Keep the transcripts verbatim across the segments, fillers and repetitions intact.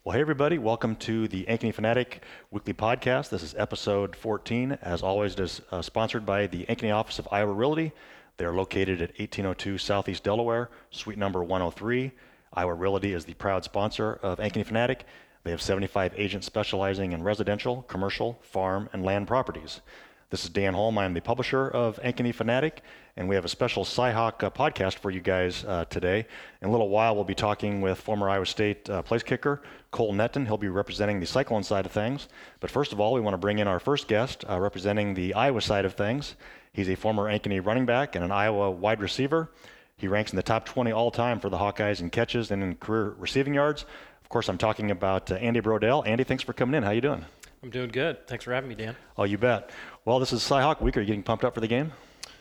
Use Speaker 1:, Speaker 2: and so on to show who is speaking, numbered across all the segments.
Speaker 1: Well, hey everybody, welcome to the Ankeny Fanatic Weekly Podcast. This is episode fourteen. As always, it is uh, sponsored by the Ankeny Office of Iowa Realty. They are located at eighteen oh two Southeast Delaware, suite number one oh three. Iowa Realty is the proud sponsor of Ankeny Fanatic. They have seventy-five agents specializing in residential, commercial, farm, and land properties. This is Dan Holm. I'm the publisher of Ankeny Fanatic, and we have a special Cyhawk uh, podcast for you guys uh, today. In a little while, we'll be talking with former Iowa State uh, place kicker Cole Netton. He'll be representing the Cyclone side of things. But first of all, we want to bring in our first guest uh, representing the Iowa side of things. He's a former Ankeny running back and an Iowa wide receiver. He ranks in the top twenty all-time for the Hawkeyes in catches and in career receiving yards. Of course, I'm talking about uh, Andy Brodell. Andy, thanks for coming in. How you doing?
Speaker 2: I'm doing good. Thanks for having me, Dan.
Speaker 1: Oh, you bet. Well, this is Cyhawk Week. Are you getting pumped up for the game?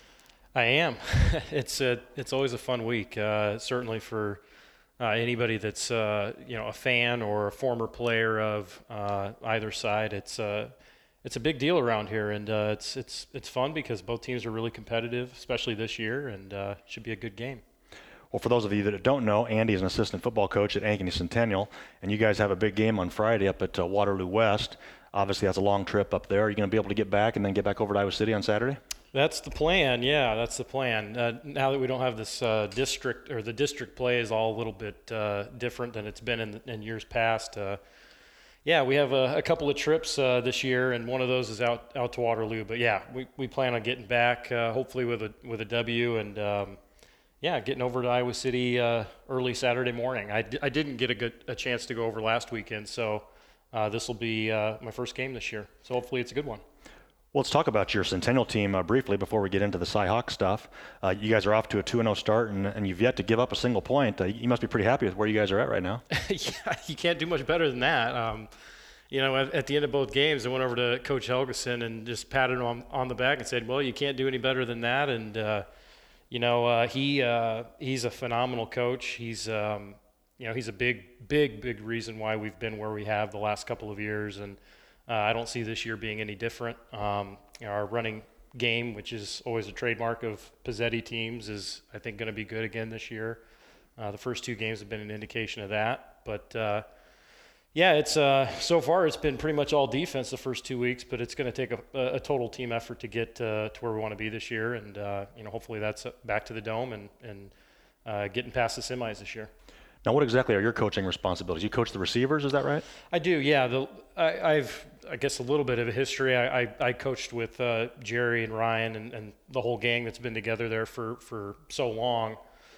Speaker 2: I am. it's a, it's always a fun week, uh, certainly for uh, anybody that's uh, you know a fan or a former player of uh, either side. It's uh, it's a big deal around here, and uh, it's it's it's fun because both teams are really competitive, especially this year, and uh, it should be a good game.
Speaker 1: Well, for those of you that don't know, Andy is an assistant football coach at Ankeny Centennial, and you guys have a big game on Friday up at uh, Waterloo West. Obviously, that's a long trip up there. Are you going to be able to get back and then get back over to Iowa City on Saturday?
Speaker 2: That's the plan. Yeah, that's the plan. Uh, now that we don't have this uh, district, or the district play is all a little bit uh, different than it's been in, in years past. Uh, yeah, we have a, a couple of trips uh, this year, and one of those is out out to Waterloo. But yeah, we, we plan on getting back, uh, hopefully with a with a W, and um, yeah, getting over to Iowa City uh, early Saturday morning. I, d- I didn't get a good a chance to go over last weekend, so uh, this will be uh, my first game this year. So hopefully it's a good one.
Speaker 1: Well, let's talk about your Centennial team uh, briefly before we get into the Cyhawk stuff. Uh, you guys are off to a two and oh start, and, and you've yet to give up a single point. Uh, you must be pretty happy with where you guys are at right now.
Speaker 2: Yeah, you can't do much better than that. Um, you know, at, at the end of both games, I went over to Coach Helgeson and just patted him on, on the back and said, well, you can't do any better than that. And, uh, you know, uh, he uh, he's a phenomenal coach. He's, um, you know, he's a big, big, big reason why we've been where we have the last couple of years. And Uh, I don't see this year being any different. Um, you know, our running game, which is always a trademark of Pizzetti teams, is I think going to be good again this year. Uh, the first two games have been an indication of that. But uh, yeah, it's uh, so far it's been pretty much all defense the first two weeks, but it's going to take a, a total team effort to get uh, to where we want to be this year. And uh, you know, hopefully that's back to the dome and and uh, getting past the semis this year.
Speaker 1: Now, what exactly are your coaching responsibilities? You coach the receivers, is that right?
Speaker 2: I do, yeah. The, I, I've, I guess, a little bit of a history. I, I, I coached with uh, Jerry and Ryan and, and the whole gang that's been together there for, for so long.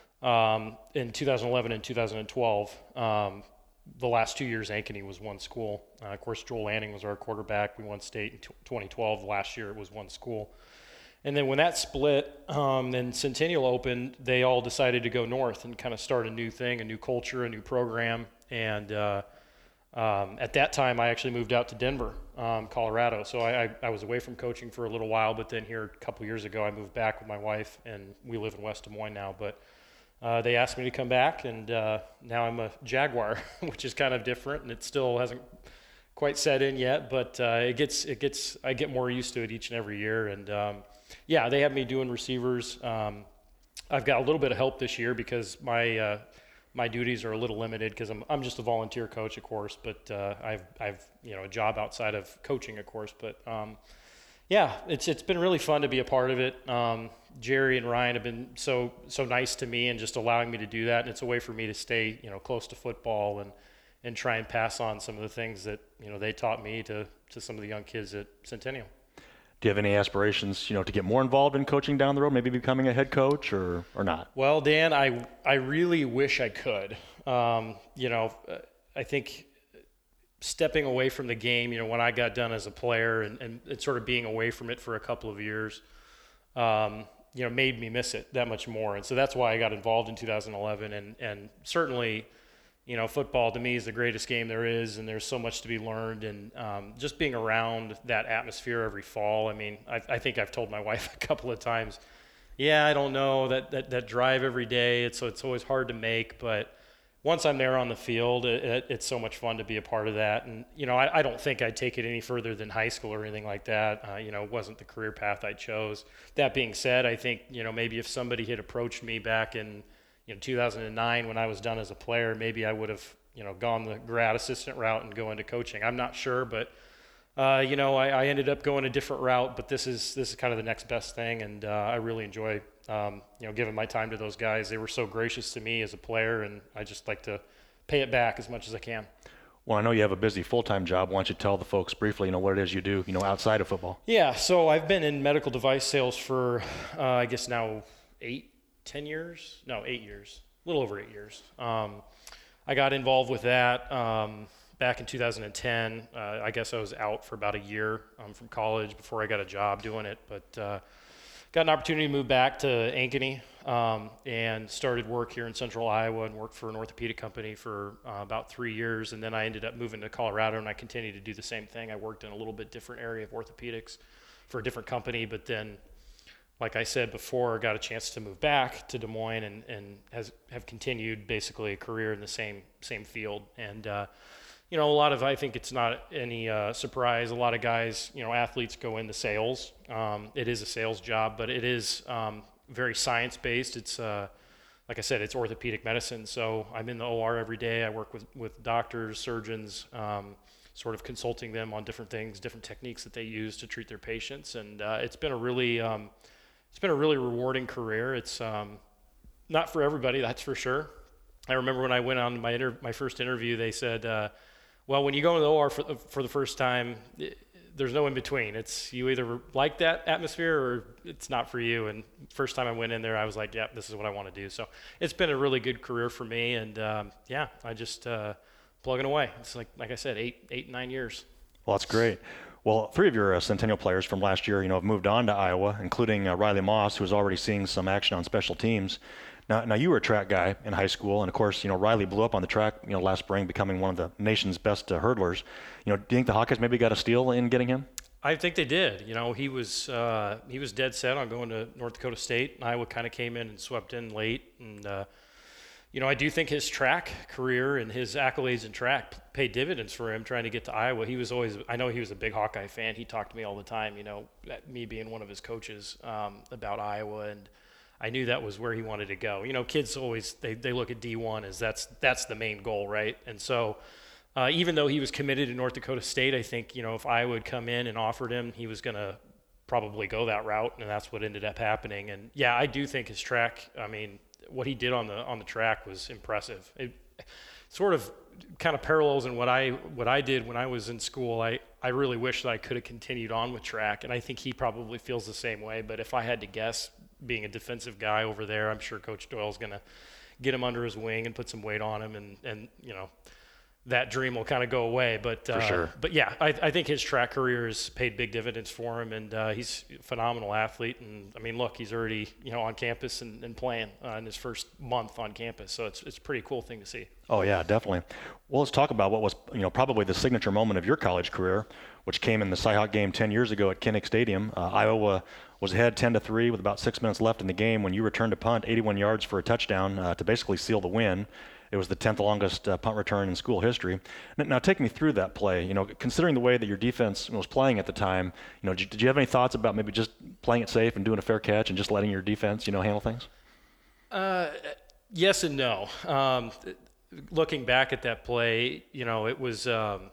Speaker 2: Um, in two thousand eleven and two thousand twelve, um, the last two years, Ankeny was one school. Uh, of course, Joel Lanning was our quarterback. We won state in twenty twelve. Last year, it was one school. And then when that split, um, then Centennial opened, they all decided to go north and kind of start a new thing, a new culture, a new program. And uh, um, at that time, I actually moved out to Denver, um, Colorado. So I, I, I was away from coaching for a little while, but then here a couple years ago, I moved back with my wife, and we live in West Des Moines now. But uh, they asked me to come back, and uh, now I'm a Jaguar, which is kind of different, and it still hasn't quite set in yet. But uh, it gets, it gets, I get more used to it each and every year, and um, yeah, they have me doing receivers. Um, I've got a little bit of help this year because my uh, my duties are a little limited because I'm I'm just a volunteer coach, of course, but uh, I've I've you know a job outside of coaching, of course. But um, yeah, it's it's been really fun to be a part of it. Um, Jerry and Ryan have been so so nice to me and just allowing me to do that, and it's a way for me to stay you know close to football and and try and pass on some of the things that you know they taught me to to some of the young kids at Centennial.
Speaker 1: Do you have any aspirations, you know, to get more involved in coaching down the road, maybe becoming a head coach or, or not?
Speaker 2: Well, Dan, I I really wish I could. Um, you know, I think stepping away from the game, you know, when I got done as a player and, and, and sort of being away from it for a couple of years, um, you know, made me miss it that much more. And so that's why I got involved in two thousand eleven. And, and certainly, you know, football to me is the greatest game there is, and there's so much to be learned. And um, just being around that atmosphere every fall, I mean, I, I think I've told my wife a couple of times, yeah, I don't know, that, that, that drive every day, it's, so it's always hard to make, but once I'm there on the field, it, it, it's so much fun to be a part of that. And, you know, I, I don't think I'd take it any further than high school or anything like that. Uh, you know, it wasn't the career path I chose. That being said, I think, you know, maybe if somebody had approached me back in, you know, two thousand nine when I was done as a player, maybe I would have you know, gone the grad assistant route and go into coaching. I'm not sure, but uh, you know, I, I ended up going a different route. But this is this is kind of the next best thing, and uh, I really enjoy um, you know giving my time to those guys. They were so gracious to me as a player, and I just like to pay it back as much as I can.
Speaker 1: Well, I know you have a busy full-time job. Why don't you tell the folks briefly, you know, what it is you do, you know, outside of football?
Speaker 2: Yeah, so I've been in medical device sales for, uh, I guess now eight, ten years? No, eight years. A little over eight years. Um, I got involved with that um, back in two thousand ten. Uh, I guess I was out for about a year um, from college before I got a job doing it, but uh, got an opportunity to move back to Ankeny um, and started work here in central Iowa and worked for an orthopedic company for uh, about three years. And then I ended up moving to Colorado, and I continued to do the same thing. I worked in a little bit different area of orthopedics for a different company, but then, like I said before, got a chance to move back to Des Moines and, and has have continued basically a career in the same same field. And uh, you know, a lot of, I think it's not any uh, surprise, a lot of guys, you know, athletes go into sales. Um, it is a sales job, but it is um, very science-based. It's, uh, like I said, it's orthopedic medicine. So I'm in the O R every day. I work with, with doctors, surgeons, um, sort of consulting them on different things, different techniques that they use to treat their patients. And uh, it's been a really, um, it's been a really rewarding career. It's um, not for everybody, that's for sure. I remember when I went on my inter- my first interview, they said, uh, well, when you go in the O R for, for the first time, it, there's no in between. It's you either like that atmosphere or it's not for you. And first time I went in there, I was like, yeah, this is what I want to do. So it's been a really good career for me. And um, yeah, I just uh, plugging away. It's like, like I said, eight, eight, nine years.
Speaker 1: Well, that's great. Well, three of your uh, Centennial players from last year, you know, have moved on to Iowa, including uh, Riley Moss, who was already seeing some action on special teams. Now, now you were a track guy in high school, and of course, you know, Riley blew up on the track, you know, last spring, becoming one of the nation's best uh, hurdlers. You know, do you think the Hawkeyes maybe got a steal in getting him?
Speaker 2: I think they did. You know, he was uh, he was dead set on going to North Dakota State. Iowa kind of came in and swept in late, and uh, you know, I do think his track career and his accolades in track paid dividends for him trying to get to Iowa. He was always, I know he was a big Hawkeye fan. He talked to me all the time, you know, me being one of his coaches um, about Iowa, and I knew that was where he wanted to go. You know, kids always, they, they look at D one as that's that's the main goal, right? And so uh, even though he was committed to North Dakota State, I think, you know, if Iowa would come in and offered him, he was going to probably go that route, and that's what ended up happening. And yeah, I do think his track, I mean, what he did on the on the track was impressive. It sort of kind of parallels in what I what I did when I was in school. I, I really wish that I could have continued on with track, and I think he probably feels the same way. But if I had to guess, being a defensive guy over there, I'm sure Coach Doyle's going to get him under his wing and put some weight on him, and, and you know, that dream will kind of go away. But uh,
Speaker 1: for sure.
Speaker 2: But yeah, I, I think his track career has paid big dividends for him, and uh, he's a phenomenal athlete. And I mean, look, he's already, you know, on campus and, and playing uh, in his first month on campus. So it's it's a pretty cool thing to see.
Speaker 1: Oh yeah, definitely. Well, let's talk about what was, you know, probably the signature moment of your college career, which came in the Cyhawk game ten years ago at Kinnick Stadium. Uh, Iowa was ahead ten to three with about six minutes left in the game when you returned a punt eighty-one yards for a touchdown uh, to basically seal the win. It was the tenth longest uh, punt return in school history. Now, take me through that play. You know, considering the way that your defense was playing at the time, you know, did you, did you have any thoughts about maybe just playing it safe and doing a fair catch and just letting your defense, you know, handle things?
Speaker 2: Uh, yes and no. Um, looking back at that play, you know, it was um,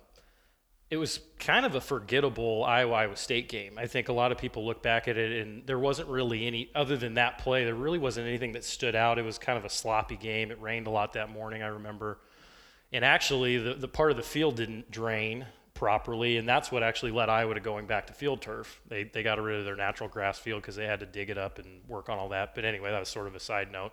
Speaker 2: it was kind of a forgettable Iowa-Iowa State game. I think a lot of people look back at it, and there wasn't really any, other than that play, there really wasn't anything that stood out. It was kind of a sloppy game. It rained a lot that morning, I remember. And actually, the, the part of the field didn't drain properly, and that's what actually led Iowa to going back to field turf. They they got rid of their natural grass field because they had to dig it up and work on all that. But anyway, that was sort of a side note.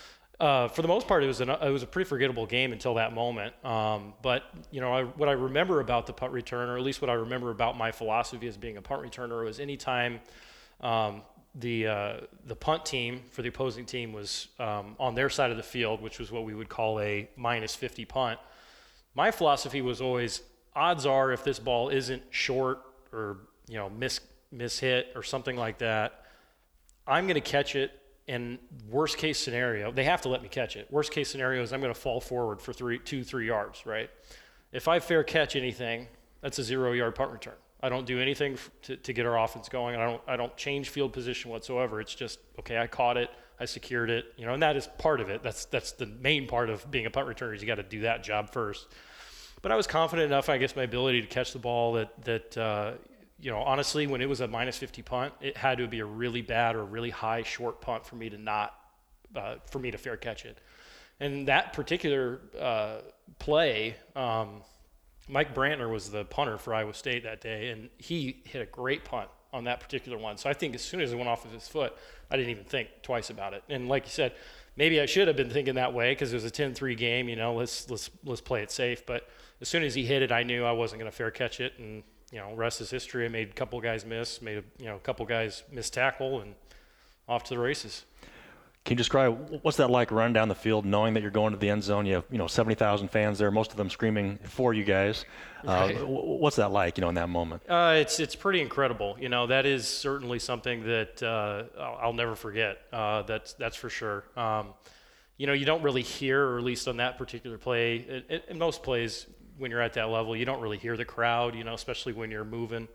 Speaker 2: Uh, for the most part, it was an, it was a pretty forgettable game until that moment. Um, but you know, I, what I remember about the punt return, or at least what I remember about my philosophy as being a punt returner, was anytime um, the uh, the punt team for the opposing team was um, on their side of the field, which was what we would call a minus fifty punt. My philosophy was always, odds are, if this ball isn't short or you know miss miss hit or something like that, I'm going to catch it. And worst case scenario, they have to let me catch it. Worst case scenario is I'm going to fall forward for three, two, three yards, right? If I fair catch anything, that's a zero-yard punt return. I don't do anything to, to get our offense going. I don't I don't change field position whatsoever. It's just, okay, I caught it. I secured it, you know, and that is part of it. That's that's the main part of being a punt returner is you got to do that job first. But I was confident enough, I guess, my ability to catch the ball that that uh, you know, honestly, when it was a minus fifty punt, it had to be a really bad or really high short punt for me to not uh, for me to fair catch it. And that particular uh, play. Um, Mike Brantner was the punter for Iowa State that day, and he hit a great punt on that particular one. So I think as soon as it went off of his foot, I didn't even think twice about it. And like you said, maybe I should have been thinking that way because it was a ten three game. You know, let's let's let's play it safe. But as soon as he hit it, I knew I wasn't going to fair catch it, and you know, rest is history. I made a couple guys miss, made a, you know a couple guys miss tackle, and off to the races.
Speaker 1: Can you describe what's that like running down the field, knowing that you're going to the end zone? You have, you know, seventy thousand fans there, most of them screaming for you guys.
Speaker 2: Right.
Speaker 1: Uh, what's that like, you know, in that moment?
Speaker 2: Uh, it's it's pretty incredible. You know, that is certainly something that uh, I'll, I'll never forget. Uh, that's that's for sure. Um, you know, you don't really hear, or at least on that particular play, in, in most plays when you're at that level, you don't really hear the crowd. You know, especially when you're moving.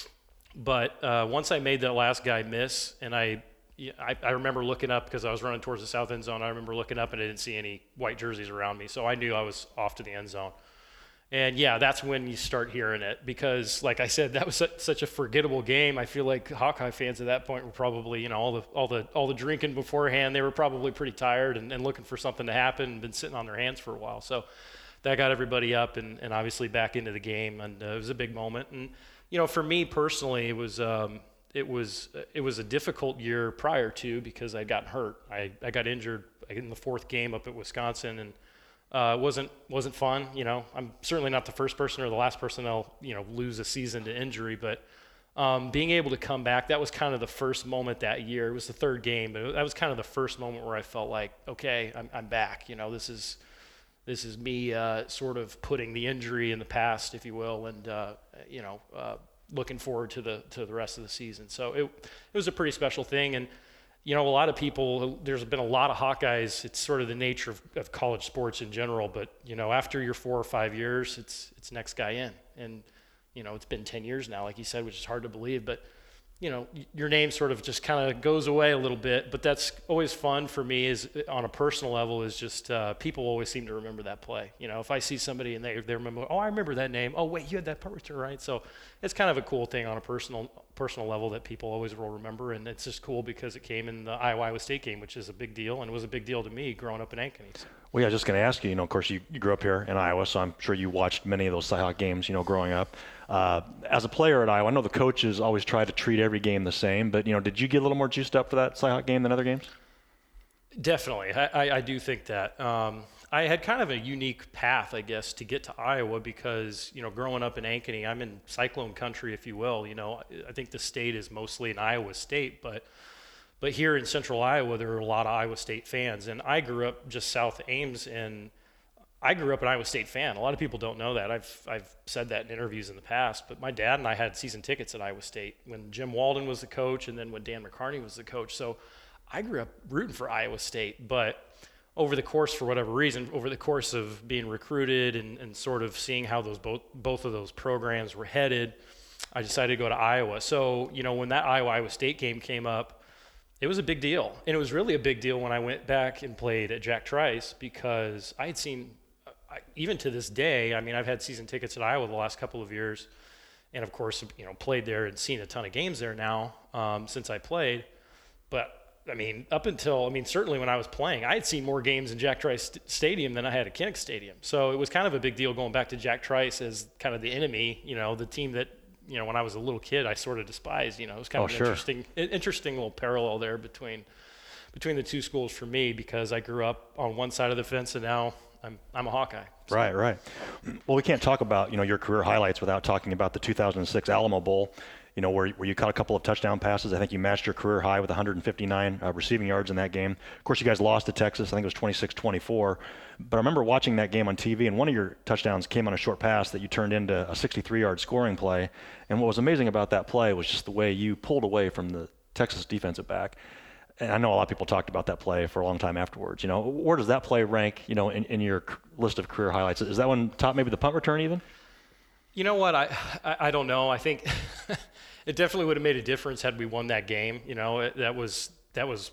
Speaker 2: But uh, once I made that last guy miss, and I. Yeah, I, I remember looking up because I was running towards the south end zone. I remember looking up and I didn't see any white jerseys around me. So I knew I was off to the end zone. And, yeah, that's when you start hearing it because, like I said, that was such a forgettable game. I feel like Hawkeye fans at that point were probably, you know, all the all the, all the drinking beforehand. They were probably pretty tired and, and looking for something to happen and been sitting on their hands for a while. So that got everybody up and, and obviously back into the game. And uh, it was a big moment. And, you know, for me personally, it was um, – It was it was a difficult year prior to because I'd gotten hurt. I, I got injured in the fourth game up at Wisconsin, and uh, wasn't wasn't fun. You know, I'm certainly not the first person or the last person that'll you know lose a season to injury, but um, being able to come back, that was kind of the first moment that year. It was the third game, but that was kind of the first moment where I felt like, okay, I'm I'm back. You know, this is this is me uh, sort of putting the injury in the past, if you will, and uh, you know. Uh, looking forward to the to the rest of the season. So it it was a pretty special thing. And, you know, a lot of people, there's been a lot of Hawkeyes. It's sort of the nature of, of college sports in general. But, you know, after your four or five years, it's it's next guy in. And, you know, it's been ten years now, like you said, which is hard to believe. But, you know, your name sort of just kind of goes away a little bit. But that's always fun for me is on a personal level is just uh, people always seem to remember that play. You know, if I see somebody and they, they remember, oh, I remember that name. Oh, wait, you had that punt return, right? So it's kind of a cool thing on a personal personal level that people always will remember. And it's just cool because it came in the Iowa State game, which is a big deal. And it was a big deal to me growing up in Ankeny. So.
Speaker 1: Well, yeah, I was just going to ask you, you know, of course, you, you grew up here in Iowa, so I'm sure you watched many of those Cyhawk games, you know, growing up. Uh, as a player at Iowa, I know the coaches always try to treat every game the same, but, you know, did you get a little more juiced up for that Cyhawk game than other games?
Speaker 2: Definitely. I, I, I do think that. Um, I had kind of a unique path, I guess, to get to Iowa because, you know, growing up in Ankeny, I'm in Cyclone country, if you will. You know, I think the state is mostly an Iowa state, but but here in central Iowa, there are a lot of Iowa State fans. And I grew up just south of Ames, and I grew up an Iowa State fan. A lot of people don't know that. I've I've said that in interviews in the past, but my dad and I had season tickets at Iowa State when Jim Walden was the coach and then when Dan McCarney was the coach. So I grew up rooting for Iowa State, but over the course, for whatever reason, over the course of being recruited and, and sort of seeing how those both both of those programs were headed, I decided to go to Iowa. So, you know, when that Iowa-Iowa State game came up, it was a big deal. And it was really a big deal when I went back and played at Jack Trice because I had seen, even to this day, I mean, I've had season tickets at Iowa the last couple of years and, of course, you know, played there and seen a ton of games there now um, since I played. But I mean, up until, I mean, certainly when I was playing, I had seen more games in Jack Trice St- Stadium than I had at Kinnick Stadium. So it was kind of a big deal going back to Jack Trice as kind of the enemy, you know, the team that, you know, when I was a little kid, I sort of despised. You know, it was kind
Speaker 1: oh,
Speaker 2: of an
Speaker 1: sure.
Speaker 2: interesting, interesting little parallel there between between the two schools for me because I grew up on one side of the fence and now I'm I'm a Hawkeye. So.
Speaker 1: Right, right. Well, we can't talk about, you know, your career highlights without talking about the two thousand six Alamo Bowl. You know, where, where you caught a couple of touchdown passes. I think you matched your career high with one hundred fifty-nine uh, receiving yards in that game. Of course, you guys lost to Texas. I think it was twenty-six twenty-four. But I remember watching that game on T V, and one of your touchdowns came on a short pass that you turned into a sixty-three-yard scoring play. And what was amazing about that play was just the way you pulled away from the Texas defensive back. And I know a lot of people talked about that play for a long time afterwards. You know, where does that play rank, you know, in, in your list of career highlights? Is that one top, maybe the punt return even?
Speaker 2: You know what? I I, I don't know. I think – it definitely would have made a difference had we won that game. You know, it, that was that was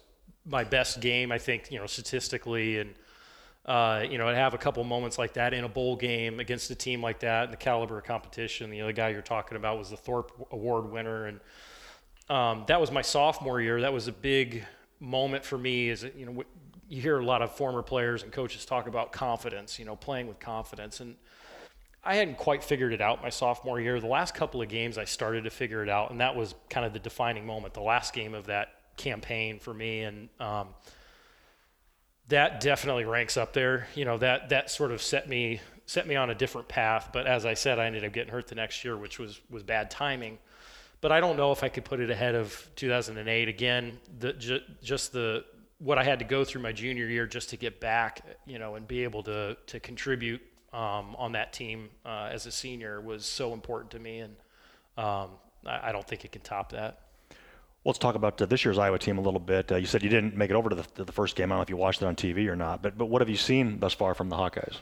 Speaker 2: my best game, I think, you know, statistically, and uh, you know, I'd have a couple moments like that in a bowl game against a team like that, and the caliber of competition. You know, the guy you're talking about was the Thorpe Award winner, and um, that was my sophomore year. That was a big moment for me. Is you know, you hear a lot of former players and coaches talk about confidence, you know, playing with confidence, and I hadn't quite figured it out my sophomore year. The last couple of games I started to figure it out, and that was kind of the defining moment, the last game of that campaign for me, and um, that definitely ranks up there. You know, that that sort of set me set me on a different path. But as I said, I ended up getting hurt the next year, which was was bad timing. But I don't know if I could put it ahead of two thousand eight. Again, the ju- just the what I had to go through my junior year just to get back, you know, and be able to to contribute um, on that team uh, as a senior was so important to me, and um, I, I don't think it can top that.
Speaker 1: Let's talk about uh, this year's Iowa team a little bit. Uh, you said you didn't make it over to the, to the first game. I don't know if you watched it on T V or not, but but what have you seen thus far from the Hawkeyes?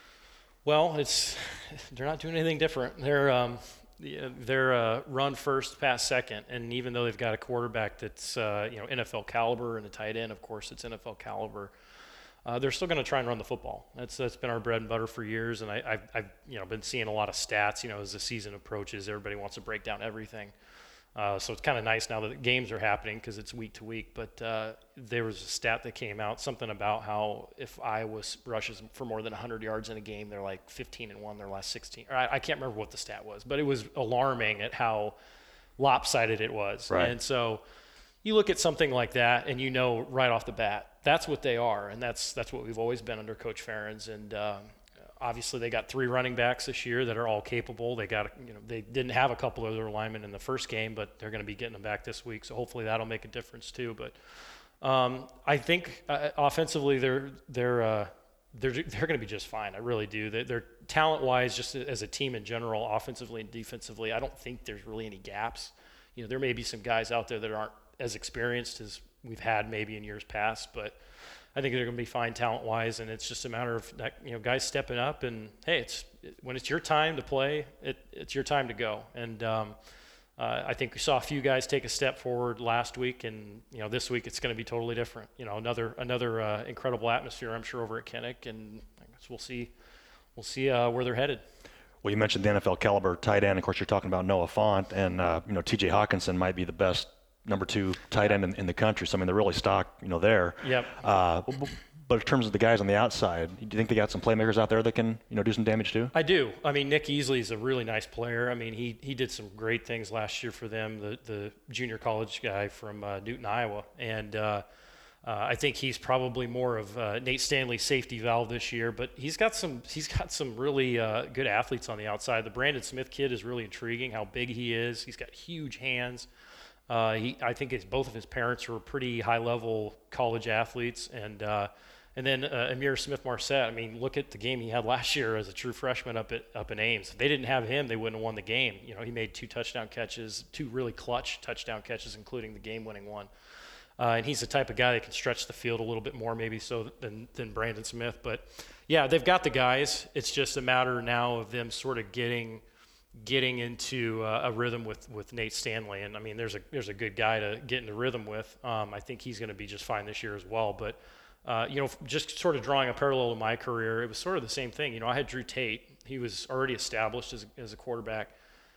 Speaker 2: Well, it's they're not doing anything different. They're um, they're uh, run first, pass second, and even though they've got a quarterback that's uh, you know N F L caliber and a tight end, of course, it's N F L caliber. Uh, they're still going to try and run the football. That's that's been our bread and butter for years, and I, I've, I've you know been seeing a lot of stats. You know, as the season approaches, everybody wants to break down everything. Uh, so it's kind of nice now that the games are happening because it's week to week. But uh, there was a stat that came out, something about how if Iowa rushes for more than one hundred yards in a game, they're like fifteen and one their last sixteen. Or I, I can't remember what the stat was, but it was alarming at how lopsided it was.
Speaker 1: Right.
Speaker 2: And so you look at something like that, and you know right off the bat that's what they are, and that's that's what we've always been under Coach Ferentz. And um, obviously, they got three running backs this year that are all capable. They got, you know, they didn't have a couple of their linemen in the first game, but they're going to be getting them back this week. So hopefully that'll make a difference too. But um, I think uh, offensively, they're they're uh, they're they're going to be just fine. I really do. They're, they're talent-wise, just as a team in general, offensively and defensively. I don't think there's really any gaps. You know, there may be some guys out there that aren't as experienced as we've had maybe in years past, but I think they're going to be fine talent-wise, and it's just a matter of that, you know, guys stepping up. And hey, it's when it's your time to play, it, it's your time to go. And um, uh, I think we saw a few guys take a step forward last week, and you know, this week it's going to be totally different. You know, another another uh, incredible atmosphere, I'm sure, over at Kinnick, and I guess we'll see we'll see uh, where they're headed.
Speaker 1: Well, you mentioned the N F L caliber tight end. Of course, you're talking about Noah Fant, and uh, you know, T J Hawkinson might be the best number two tight end in, in the country. So I mean, they're really stocked, you know, there.
Speaker 2: Yep.
Speaker 1: Uh, but in terms of the guys on the outside, do you think they got some playmakers out there that can, you know, do some damage too?
Speaker 2: I do. I mean, Nick Easley is a really nice player. I mean, he he did some great things last year for them. The the junior college guy from uh, Newton, Iowa, and uh, uh, I think he's probably more of uh, Nate Stanley's safety valve this year. But he's got some he's got some really uh, good athletes on the outside. The Brandon Smith kid is really intriguing. How big he is. He's got huge hands. Uh, he, I think it's, both of his parents were pretty high-level college athletes, and uh, and then uh, Amir Smith-Marset. I mean, look at the game he had last year as a true freshman up at up in Ames. If they didn't have him, they wouldn't have won the game. You know, he made two touchdown catches, two really clutch touchdown catches, including the game-winning one. Uh, and he's the type of guy that can stretch the field a little bit more, maybe so than than Brandon Smith. But yeah, they've got the guys. It's just a matter now of them sort of getting. getting into uh, a rhythm with, with Nate Stanley. And I mean, there's a, there's a good guy to get into rhythm with. Um, I think he's going to be just fine this year as well. But, uh, you know, just sort of drawing a parallel to my career, it was sort of the same thing. You know, I had Drew Tate. He was already established as, as a quarterback.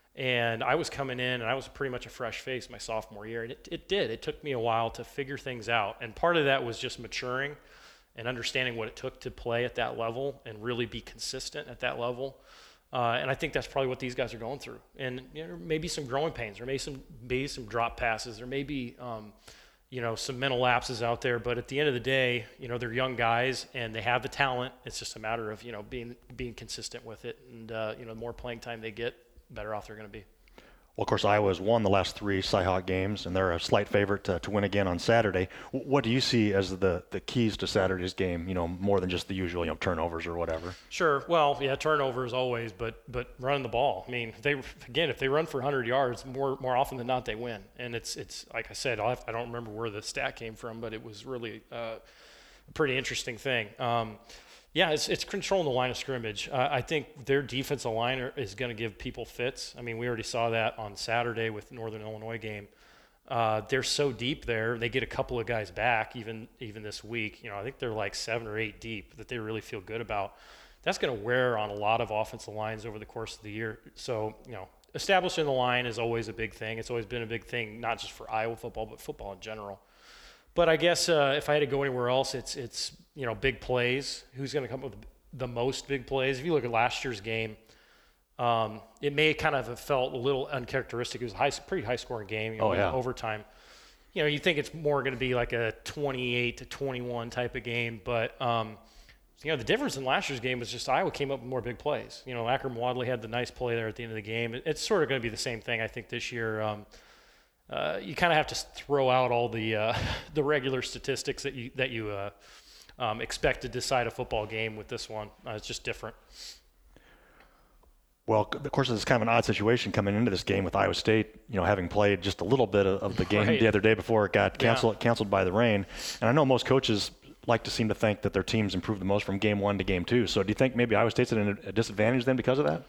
Speaker 2: And I was coming in, and I was pretty much a fresh face my sophomore year. And it, it did. It took me a while to figure things out. And part of that was just maturing and understanding what it took to play at that level and really be consistent at that level. Uh, and I think that's probably what these guys are going through. And you know, maybe some growing pains, or maybe some maybe some drop passes, or maybe um, you know, some mental lapses out there. But at the end of the day, you know, they're young guys and they have the talent. It's just a matter of, you know, being being consistent with it. And uh, you know, the more playing time they get, better off they're going to be.
Speaker 1: Well, of course, Iowa's won the last three Cyhawk games, and they're a slight favorite to, to win again on Saturday. What do you see as the, the keys to Saturday's game, you know, more than just the usual, you know, turnovers or whatever?
Speaker 2: Sure. Well, yeah, turnovers always, but but running the ball. I mean, they again, if they run for one hundred yards, more more often than not, they win. And it's, it's like I said, I'll have, I don't remember where the stat came from, but it was really uh, a pretty interesting thing. Um, Yeah, it's it's controlling the line of scrimmage. Uh, I think their defensive line is going to give people fits. I mean, we already saw that on Saturday with Northern Illinois game. Uh, they're so deep there. They get a couple of guys back even even this week. You know, I think they're like seven or eight deep that they really feel good about. That's going to wear on a lot of offensive lines over the course of the year. So, you know, establishing the line is always a big thing. It's always been a big thing, not just for Iowa football, but football in general. But I guess uh, if I had to go anywhere else, it's, it's you know, big plays. Who's going to come up with the most big plays? If you look at last year's game, um, it may kind of have felt a little uncharacteristic. It was a high, pretty high-scoring game, you know,
Speaker 1: oh, yeah.
Speaker 2: overtime. You know, you think it's more going to be like a twenty-eight to twenty-one type of game, but um, you know, the difference in last year's game was just Iowa came up with more big plays. You know, Akram Wadley had the nice play there at the end of the game. It's sort of going to be the same thing, I think, this year. Um, uh, you kind of have to throw out all the uh, the regular statistics that you that you uh, um, expect to decide a football game with this one. Uh, it's just different.
Speaker 1: Well, of course, it's kind of an odd situation coming into this game with Iowa State, you know, having played just a little bit of, of the game
Speaker 2: right.
Speaker 1: the other day before it got canceled
Speaker 2: yeah.
Speaker 1: canceled by the rain. And I know most coaches like to seem to think that their teams improved the most from game one to game two. So do you think maybe Iowa State's at a disadvantage then because of that?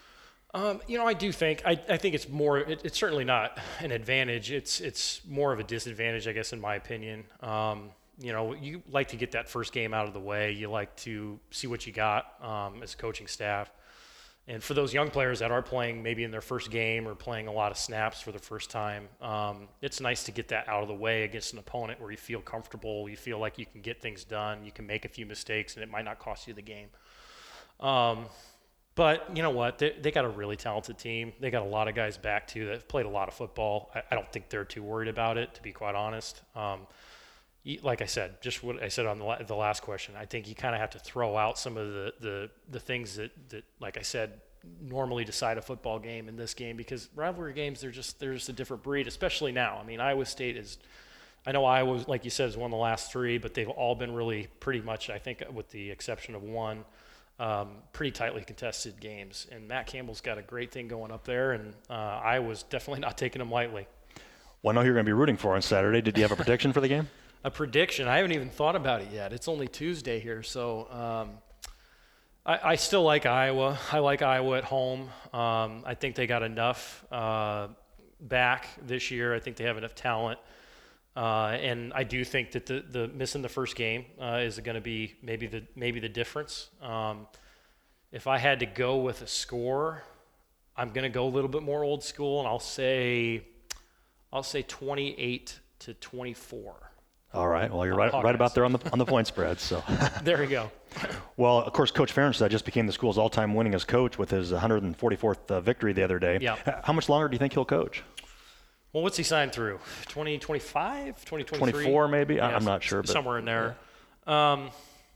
Speaker 2: Um, you know, I do think I, I think it's more. It, it's certainly not an advantage. It's it's more of a disadvantage, I guess, in my opinion. Um, you know, you like to get that first game out of the way. You like to see what you got um, as a coaching staff. And for those young players that are playing maybe in their first game or playing a lot of snaps for the first time, um, it's nice to get that out of the way against an opponent where you feel comfortable, you feel like you can get things done, you can make a few mistakes, and it might not cost you the game. Um, but you know what? They, they got a really talented team. They got a lot of guys back, too, that have played a lot of football. I, I don't think they're too worried about it, to be quite honest. Um, Like I said, just what I said on the, la- the last question, I think you kind of have to throw out some of the, the, the things that, that, like I said, normally decide a football game in this game, because rivalry games, they're just, they're just a different breed, especially now. I mean, Iowa State is, I know Iowa, like you said, is one of the last three, but they've all been really pretty much, I think, with the exception of one, um, pretty tightly contested games. And Matt Campbell's got a great thing going up there, and uh, Iowa's definitely not taking them lightly.
Speaker 1: Well, I know you're going to be rooting for on Saturday. Did you have a prediction for the game?
Speaker 2: A prediction. I haven't even thought about it yet. It's only Tuesday here, so um, I, I still like Iowa. I like Iowa at home. Um, I think they got enough uh, back this year. I think they have enough talent, uh, and I do think that the, the missing the first game uh, is going to be maybe the maybe the difference. Um, if I had to go with a score, I'm going to go a little bit more old school, and I'll say I'll say twenty-eight to twenty-four.
Speaker 1: All right. Well, you're right, right about there on the on the point spread. So
Speaker 2: there you go.
Speaker 1: Well, of course, Coach Ferentz just became the school's all-time winningest coach with his one hundred forty-fourth uh, victory the other day.
Speaker 2: Yeah.
Speaker 1: How much longer do you think he'll coach?
Speaker 2: Well, what's he signed through? twenty twenty-five, twenty twenty-three?
Speaker 1: twenty-four, maybe.
Speaker 2: Yeah,
Speaker 1: I'm not sure, but
Speaker 2: somewhere in there. Yeah. Um,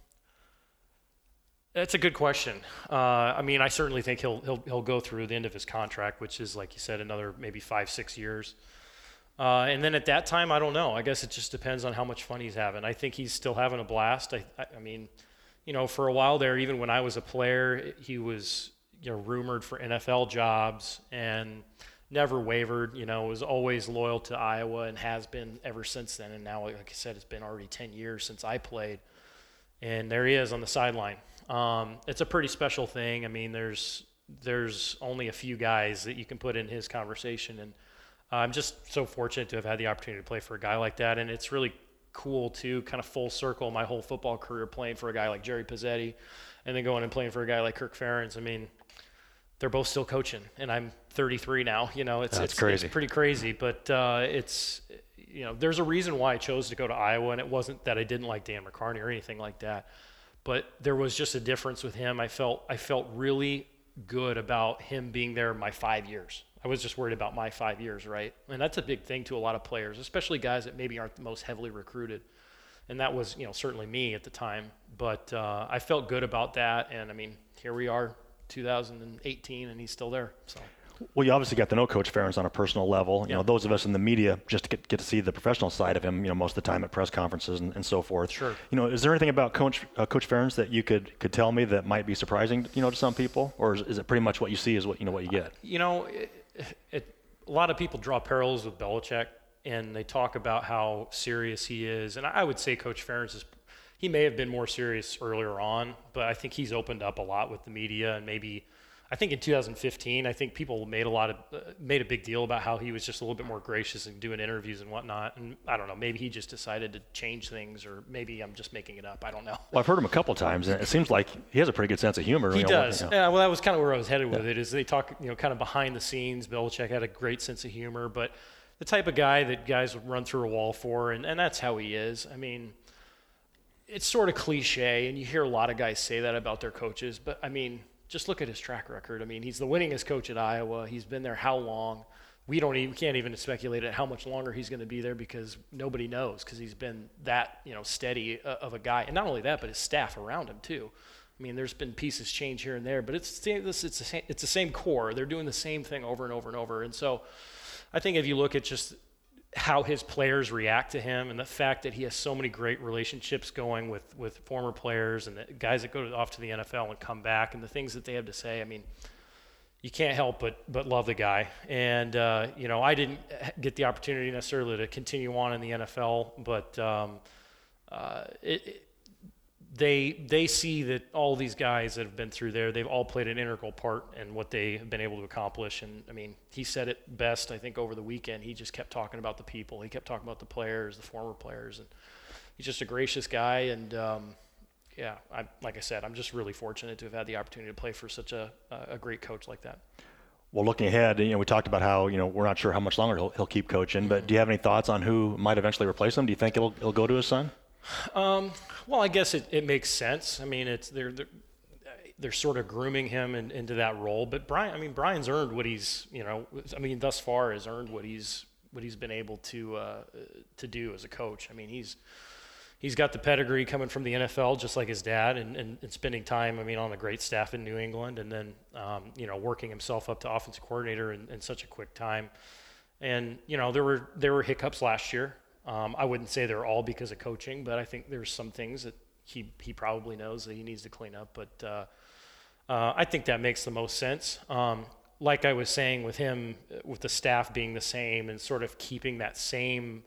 Speaker 2: that's a good question. Uh, I mean, I certainly think he'll he'll he'll go through the end of his contract, which is, like you said, another maybe five, six years. Uh, and then at that time, I don't know. I guess it just depends on how much fun he's having. I think he's still having a blast. I, I, I mean, you know, for a while there, even when I was a player, he was, you know, rumored for N F L jobs and never wavered. You know, was always loyal to Iowa and has been ever since then. And now, like I said, it's been already ten years since I played. And there he is on the sideline. Um, it's a pretty special thing. I mean, there's there's only a few guys that you can put in his conversation, and I'm just so fortunate to have had the opportunity to play for a guy like that, and it's really cool to kind of full circle my whole football career playing for a guy like Jerry Pizzetti, and then going and playing for a guy like Kirk Ferentz. I mean, they're both still coaching, and I'm thirty-three now. You know, it's
Speaker 1: That's
Speaker 2: it's,
Speaker 1: crazy.
Speaker 2: It's pretty crazy, but uh, it's you know, there's a reason why I chose to go to Iowa, and it wasn't that I didn't like Dan McCarney or anything like that, but there was just a difference with him. I felt I felt really good about him being there my five years. I was just worried about my five years, right? And that's a big thing to a lot of players, especially guys that maybe aren't the most heavily recruited. And that was, you know, certainly me at the time. But uh, I felt good about that. And, I mean, here we are, two thousand eighteen, and he's still there. So.
Speaker 1: Well, you obviously got to know Coach Ferentz on a personal level. You
Speaker 2: yeah.
Speaker 1: know, those of us in the media just to get, get to see the professional side of him, you know, most of the time at press conferences and, and so forth.
Speaker 2: Sure.
Speaker 1: You know, is there anything about Coach uh, Coach Ferentz that you could, could tell me that might be surprising, you know, to some people? Or is, is it pretty much what you see is what, you know, what you get?
Speaker 2: You know, it, it, a lot of people draw parallels with Belichick, and they talk about how serious he is. And I would say Coach Ferentz is, he may have been more serious earlier on, but I think he's opened up a lot with the media and maybe I think in two thousand fifteen, I think people made a lot of uh, made a big deal about how he was just a little bit more gracious and doing interviews and whatnot. And I don't know, maybe he just decided to change things, or maybe I'm just making it up. I don't know.
Speaker 1: Well, I've heard him a couple times, and it seems like he has a pretty good sense of humor.
Speaker 2: He
Speaker 1: you know,
Speaker 2: does.
Speaker 1: What, you
Speaker 2: Yeah.
Speaker 1: know.
Speaker 2: Well, that was kind of where I was headed with
Speaker 1: Yeah.
Speaker 2: it. Is they talk, you know, kind of behind the scenes. Belichick had a great sense of humor, but the type of guy that guys would run through a wall for, and, and that's how he is. I mean, it's sort of cliche, and you hear a lot of guys say that about their coaches, but I mean, just look at his track record. I mean, he's the winningest coach at Iowa. He's been there how long? We don't even can't even speculate at how much longer he's going to be there, because nobody knows, because he's been that, you know, steady uh, of a guy. And not only that, but his staff around him too. I mean, there's been pieces change here and there, but it's it's it's the same, it's the same core. They're doing the same thing over and over and over. And so I think if you look at just how his players react to him, and the fact that he has so many great relationships going with, with former players and the guys that go to, off to the N F L and come back, and the things that they have to say, I mean, you can't help but but love the guy. And, uh, you know, I didn't get the opportunity necessarily to continue on in the N F L, but um, uh, it, it, they they see that all these guys that have been through there, they've all played an integral part in what they have been able to accomplish. And, I mean, he said it best, I think, over the weekend. He just kept talking about the people. He kept talking about the players, the former players. And he's just a gracious guy. And, um, yeah, I, like I said, I'm just really fortunate to have had the opportunity to play for such a, a great coach like that.
Speaker 1: Well, looking ahead, you know, we talked about how, you know, we're not sure how much longer he'll, he'll keep coaching, but do you have any thoughts on who might eventually replace him? Do you think it'll, it'll go to his son?
Speaker 2: Um, well, I guess it, it makes sense. I mean, it's they're they're, they're sort of grooming him in, into that role. But Brian, I mean, Brian's earned what he's, you know, I mean, thus far has earned what he's what he's been able to uh, to do as a coach. I mean, he's he's got the pedigree coming from the N F L, just like his dad, and, and, and spending time, I mean, on a great staff in New England, and then um, you know, working himself up to offensive coordinator in, in such a quick time. And you know, there were there were hiccups last year. Um, I wouldn't say they're all because of coaching, but I think there's some things that he he probably knows that he needs to clean up. But uh, uh, I think that makes the most sense. Um, like I was saying with him, with the staff being the same and sort of keeping that same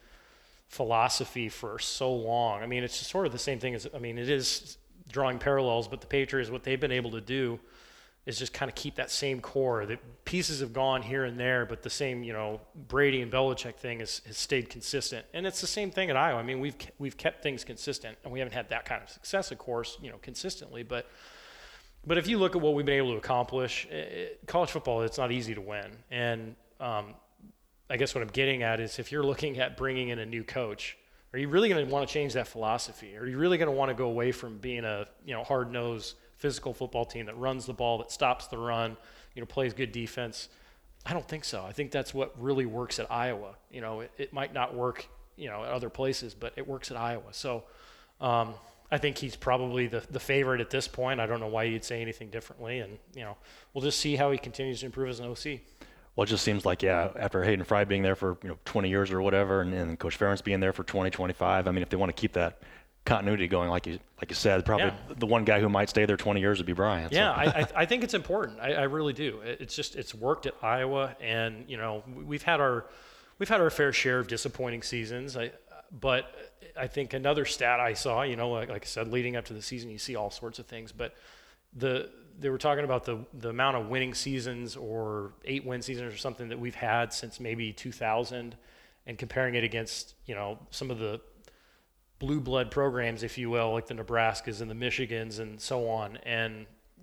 Speaker 2: philosophy for so long. I mean, it's just sort of the same thing as, I mean, it is drawing parallels, but the Patriots, what they've been able to do is just kind of keep that same core. The pieces have gone here and there, but the same, you know, Brady and Belichick thing has, has stayed consistent. And it's the same thing at Iowa. I mean, we've we've kept things consistent, and we haven't had that kind of success, of course, you know, consistently. But but if you look at what we've been able to accomplish, it, college football, it's not easy to win. And um, I guess what I'm getting at is, if you're looking at bringing in a new coach, are you really going to want to change that philosophy? Are you really going to want to go away from being a, you know, hard-nosed physical football team that runs the ball, that stops the run, you know, plays good defense? I don't think so. I think that's what really works at Iowa. You know, it, it might not work, you know, at other places, but it works at Iowa. So um, I think he's probably the, the favorite at this point. I don't know why you'd say anything differently. And, you know, we'll just see how he continues to improve as an O C.
Speaker 1: Well, it just seems like, yeah, after Hayden Fry being there for, you know, twenty years or whatever, and, and Coach Ferentz being there for twenty, twenty-five, I mean, if they want to keep that continuity going, like you like you said, probably yeah. the one guy who might stay there twenty years would be Brian.
Speaker 2: Yeah,
Speaker 1: so.
Speaker 2: I, I think it's important. I, I really do. It's just it's worked at Iowa, and you know we've had our we've had our fair share of disappointing seasons. I, but I think another stat I saw, you know, like, like I said, leading up to the season, you see all sorts of things, but the they were talking about the the amount of winning seasons, or eight win seasons or something, that we've had since maybe two thousand, and comparing it against, you know, some of the blue blood programs, if you will, like the Nebraskas and the Michigans and so on, and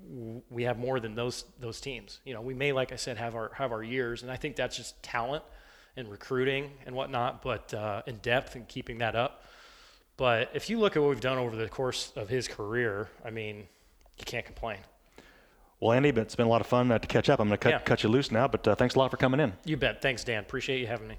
Speaker 2: we have more than those those teams. You know, we may, like I said, have our have our years, and I think that's just talent and recruiting and whatnot, but uh, in depth and keeping that up. But if you look at what we've done over the course of his career, I mean, you can't complain.
Speaker 1: Well, Andy, but it's been a lot of fun uh, to catch up. I'm going to cut,
Speaker 2: yeah.
Speaker 1: cut you loose now, but uh, thanks a lot for coming in.
Speaker 2: You bet. Thanks, Dan. Appreciate you having me.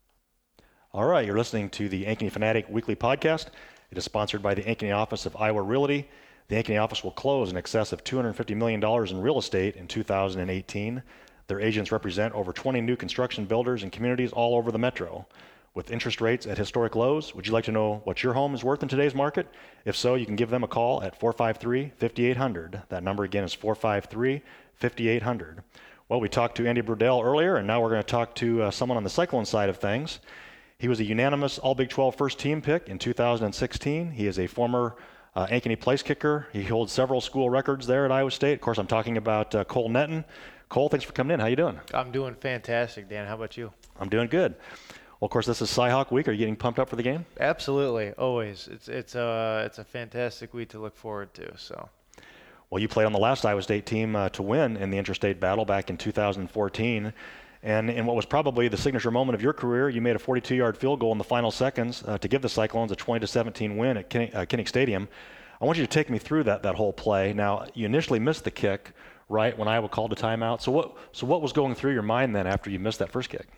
Speaker 1: All right, you're listening to the Ankeny Fanatic Weekly Podcast. It is sponsored by the Ankeny Office of Iowa Realty. The Ankeny office will close in excess of two hundred fifty million dollars in real estate in two thousand eighteen. Their agents represent over twenty new construction builders and communities all over the metro. With interest rates at historic lows, would you like to know what your home is worth in today's market? If so, you can give them a call at four five three, five eight zero zero. That number again is four five three, five eight zero zero. Well, we talked to Andy Brudell earlier, and now we're going to talk to uh, someone on the Cyclone side of things. He was a unanimous All Big twelve first team pick in two thousand sixteen. He is a former uh, Ankeny place kicker. He holds several school records there at Iowa State. Of course, I'm talking about uh, Cole Netton. Cole, thanks for coming in. How you doing?
Speaker 3: I'm doing fantastic, Dan. How about you?
Speaker 1: I'm doing good. Well, of course, this is Cyhawk Week. Are you getting pumped up for the game?
Speaker 3: Absolutely, always. It's it's a it's a fantastic week to look forward to. So.
Speaker 1: Well, you played on the last Iowa State team uh, to win in the interstate battle back in two thousand fourteen. And in what was probably the signature moment of your career, you made a forty-two-yard field goal in the final seconds uh, to give the Cyclones a twenty to seventeen win at Kinnick, uh, Kinnick Stadium. I want you to take me through that, that whole play. Now, you initially missed the kick, right, when Iowa called a timeout. So what so what was going through your mind then after you missed that first kick?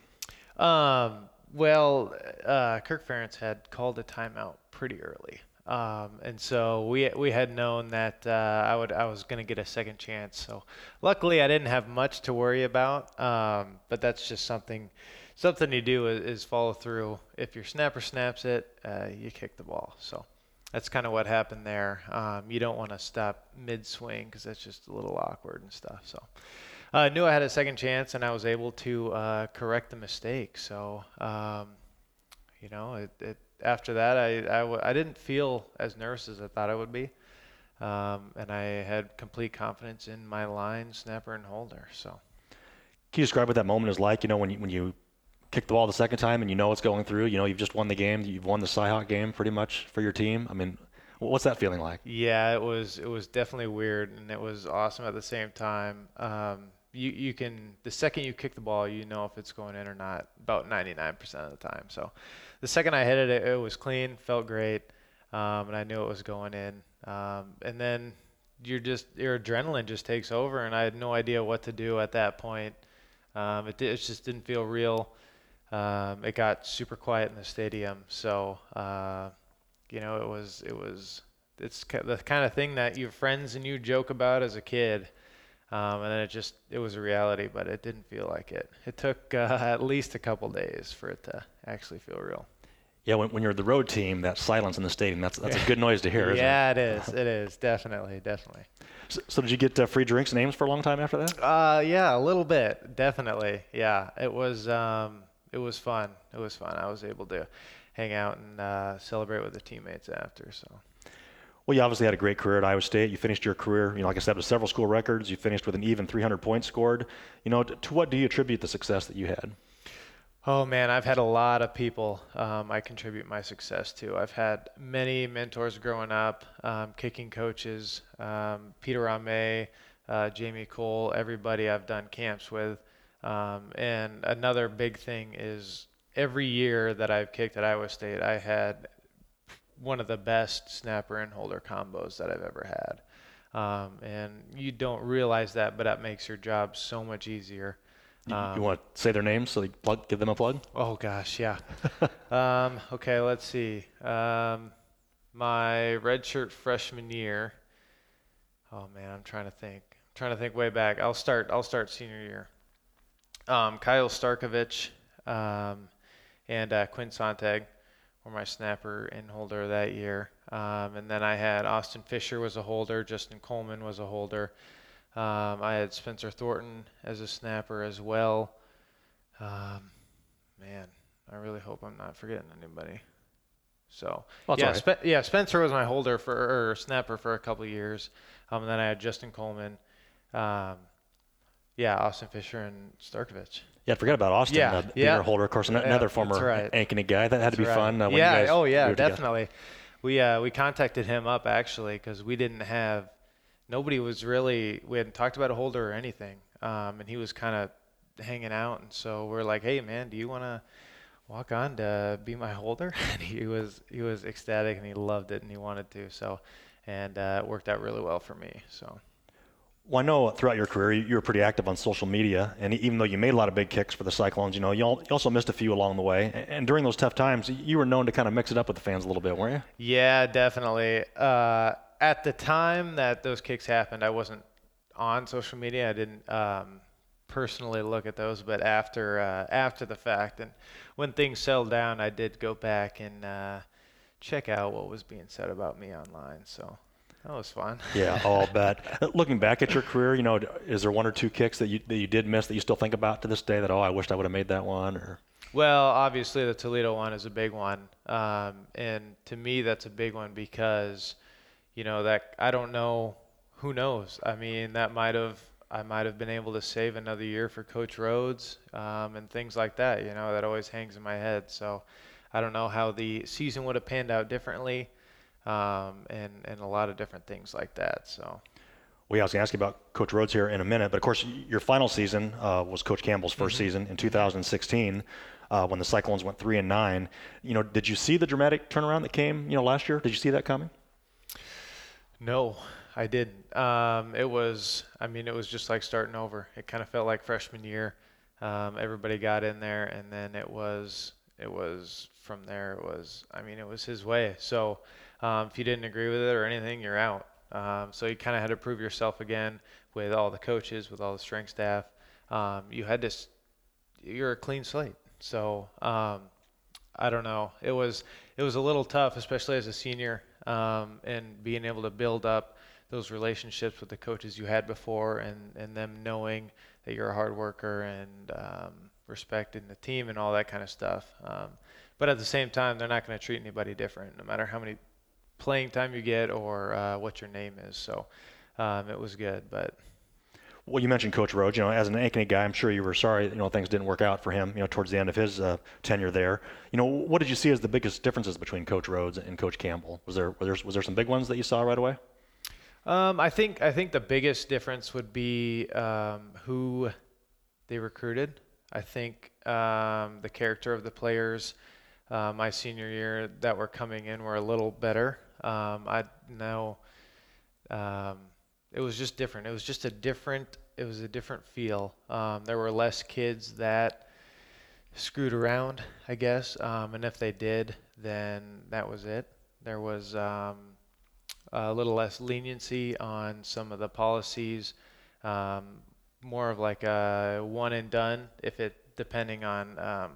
Speaker 3: Um, well, uh, Kirk Ferentz had called a timeout pretty early. Um, and so we we had known that uh, I would I was going to get a second chance. So luckily I didn't have much to worry about. Um, but that's just something something you do is, is follow through. If your snapper snaps it, uh, you kick the ball. So that's kind of what happened there. Um, you don't want to stop mid swing because that's just a little awkward and stuff. So I uh, knew I had a second chance and I was able to uh, correct the mistake. So um, you know it. it After that, I, I, w- I didn't feel as nervous as I thought I would be, um, and I had complete confidence in my line, snapper, and holder. So,
Speaker 1: can you describe what that moment is like? You know, when you when you kick the ball the second time and you know it's going through. You know, you've just won the game. You've won the Cyhawk game pretty much for your team. I mean, what's that feeling like?
Speaker 3: Yeah, it was it was definitely weird, and it was awesome at the same time. Um, you you can the second you kick the ball, you know if it's going in or not about ninety-nine percent of the time. So. The second I hit it, it, it was clean, felt great, um, and I knew it was going in. Um, and then you're just your adrenaline just takes over, and I had no idea what to do at that point. Um, it, it just didn't feel real. Um, it got super quiet in the stadium, so uh, you know it was it was it's the kind of thing that your friends and you joke about as a kid. Um, and then it just, it was a reality, but it didn't feel like it. It took uh, at least a couple days for it to actually feel real.
Speaker 1: Yeah, when, when you're the road team, that silence in the stadium, that's that's a good noise to hear, isn't
Speaker 3: yeah,
Speaker 1: it?
Speaker 3: it is. It is. Definitely, definitely.
Speaker 1: So, so did you get uh, free drinks and names for a long time after that?
Speaker 3: Uh, yeah, a little bit. Definitely. Yeah, it was, um, it was fun. It was fun. I was able to hang out and uh, celebrate with the teammates after, so.
Speaker 1: Well, you obviously had a great career at Iowa State. You finished your career, you know, like I said, with several school records. You finished with an even three hundred points scored. You know, to, to what do you attribute the success that you had?
Speaker 3: Oh, man, I've had a lot of people um, I contribute my success to. I've had many mentors growing up, um, kicking coaches, um, Peter Ramey, uh, Jamie Cole, everybody I've done camps with. Um, and another big thing is every year that I've kicked at Iowa State, I had one of the best snapper and holder combos that I've ever had. Um, and you don't realize that, but that makes your job so much easier.
Speaker 1: You,
Speaker 3: Um,
Speaker 1: you want to say their names so they plug, give them a plug?
Speaker 3: Oh, gosh, yeah. um, okay, let's see. Um, my redshirt freshman year. Oh, man, I'm trying to think. I'm trying to think way back. I'll start I'll start senior year. Um, Kyle Starkovich um, and uh, Quinn Sontag were my snapper and holder that year. Um, and then I had Austin Fisher was a holder. Justin Coleman was a holder. Um, I had Spencer Thornton as a snapper as well. Um, man, I really hope I'm not forgetting anybody. So
Speaker 1: oh,
Speaker 3: yeah,
Speaker 1: right.
Speaker 3: Spe- yeah, Spencer was my holder for or snapper for a couple of years. Um, and then I had Justin Coleman. Um, yeah, Austin Fisher and Starkovich.
Speaker 1: Yeah, forget about Austin,
Speaker 3: Yeah,
Speaker 1: uh, being
Speaker 3: yeah.
Speaker 1: your holder. Of course, another
Speaker 3: Yeah,
Speaker 1: former
Speaker 3: right.
Speaker 1: Ankeny guy. That had to be
Speaker 3: That's right.
Speaker 1: fun uh, when
Speaker 3: yeah,
Speaker 1: you guys
Speaker 3: oh yeah,
Speaker 1: you were together.
Speaker 3: definitely. We uh, we contacted him up actually because we didn't have nobody was really we hadn't talked about a holder or anything, um, and he was kind of hanging out, and so we're like, hey man, do you want to walk on to be my holder? And he was he was ecstatic and he loved it and he wanted to, so and uh, it worked out really well for me. So.
Speaker 1: Well, I know throughout your career you were pretty active on social media, and even though you made a lot of big kicks for the Cyclones, you know, you also missed a few along the way. And during those tough times, you were known to kind of mix it up with the fans a little bit, weren't you?
Speaker 3: Yeah, definitely. Uh, at the time that those kicks happened, I wasn't on social media. I didn't um, personally look at those, but after uh, after the fact, and when things settled down, I did go back and uh, check out what was being said about me online. So. That was fun.
Speaker 1: Yeah, I'll bet. Looking back at your career, you know, is there one or two kicks that you that you did miss that you still think about to this day that, oh, I wished I would have made that one? Or
Speaker 3: Well, obviously the Toledo one is a big one. Um, and to me, that's a big one because, you know, that I don't know. Who knows? I mean, that might have I might have been able to save another year for Coach Rhodes um, and things like that. You know, that always hangs in my head. So I don't know how the season would have panned out differently, um, and and a lot of different things like that. So.
Speaker 1: Well, yeah, I was going to ask you about Coach Rhodes here in a minute, but of course, your final season uh, was Coach Campbell's first mm-hmm. season in two thousand sixteen, uh, when the Cyclones went three and nine. You know, did you see the dramatic turnaround that came, you know, last year? Did you see that coming?
Speaker 3: No, I didn't. Um, it was, I mean, it was just like starting over. It kind of felt like freshman year. Um, everybody got in there, and then it was, it was from there. It was, I mean, it was his way. So um, if you didn't agree with it or anything, you're out. Um, so you kind of had to prove yourself again with all the coaches, with all the strength staff. Um, you had to, you're a clean slate. So um, I don't know. It was it was a little tough, especially as a senior, um, and being able to build up those relationships with the coaches you had before, and, and them knowing that you're a hard worker and um, respecting the team and all that kind of stuff. Um, but at the same time, they're not going to treat anybody different, no matter how many playing time you get or uh, what your name is. So um, it was good. But
Speaker 1: well, you mentioned Coach Rhodes. You know, as an Ankeny guy, I'm sure you were sorry, you know, things didn't work out for him, you know, towards the end of his uh, tenure there. You know, what did you see as the biggest differences between Coach Rhodes and Coach Campbell? Was there, was there, was there some big ones that you saw right away?
Speaker 3: Um, I think I think the biggest difference would be um, who they recruited. I think um, the character of the players uh, my senior year that were coming in were a little better. Um, I know um, it was just different. It was just a different. It was a different feel. Um, there were less kids that screwed around, I guess, um, and if they did, then that was it. There was um, a little less leniency on some of the policies, um, more of like a one and done, if it depending on um,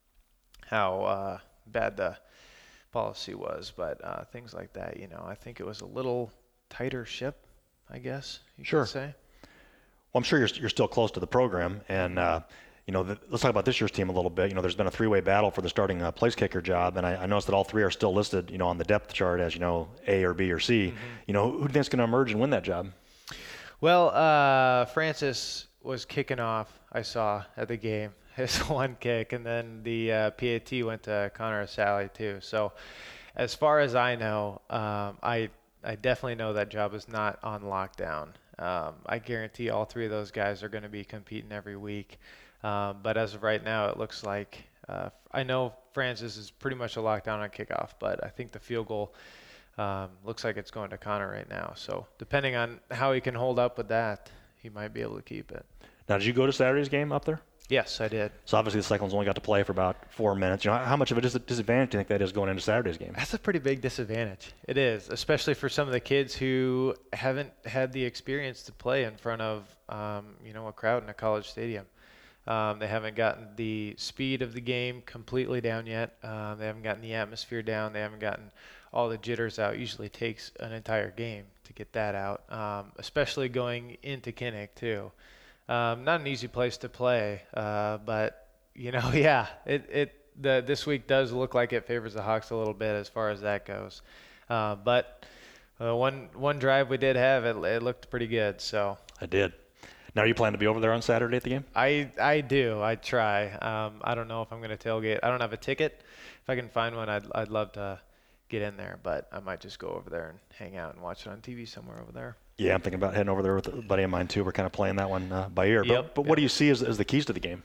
Speaker 3: how uh, bad the policy was, but uh, things like that. You know, I think it was a little tighter ship, I guess you
Speaker 1: sure.
Speaker 3: could say.
Speaker 1: Well, I'm sure you're you're still close to the program, and uh, you know, the, let's talk about this year's team a little bit. You know, there's been a three-way battle for the starting uh, place kicker job, and I, I noticed that all three are still listed, you know, on the depth chart as, you know, A or B or C. Mm-hmm. You know, who do you think's going to emerge and win that job?
Speaker 3: Well, uh, Francis was kicking off. I saw at the game his one kick, and then the uh, P A T went to Connor Asali too. So, as far as I know, um, I I definitely know that job is not on lockdown. Um, I guarantee all three of those guys are going to be competing every week. Um, but as of right now, it looks like uh, I know Francis is pretty much a lockdown on kickoff, but I think the field goal um, looks like it's going to Connor right now. So depending on how he can hold up with that, he might be able to keep it.
Speaker 1: Now, did you go to Saturday's game up there?
Speaker 3: Yes, I did.
Speaker 1: So obviously the Cyclones only got to play for about four minutes. You know, how much of a dis- disadvantage do you think that is going into Saturday's game?
Speaker 3: That's a pretty big disadvantage. It is, especially for some of the kids who haven't had the experience to play in front of, um, you know, a crowd in a college stadium. Um, they haven't gotten the speed of the game completely down yet. Um, they haven't gotten the atmosphere down. They haven't gotten all the jitters out. It usually takes an entire game to get that out, um, especially going into Kinnick too. Um, not an easy place to play, uh, but you know, yeah, it it the this week does look like it favors the Hawks a little bit as far as that goes. Uh, but uh, one one drive we did have, it, it looked pretty good. So
Speaker 1: I did. Now, are you planning to be over there on Saturday at the game?
Speaker 3: I I do. I try. Um, I don't know if I'm going to tailgate. I don't have a ticket. If I can find one, I'd I'd love to get in there, but I might just go over there and hang out and watch it on T V somewhere over there.
Speaker 1: Yeah, I'm thinking about heading over there with a buddy of mine too. We're kind of playing that one uh, by ear. But,
Speaker 3: yep,
Speaker 1: but
Speaker 3: yep.
Speaker 1: What do you see as, as the keys to the game?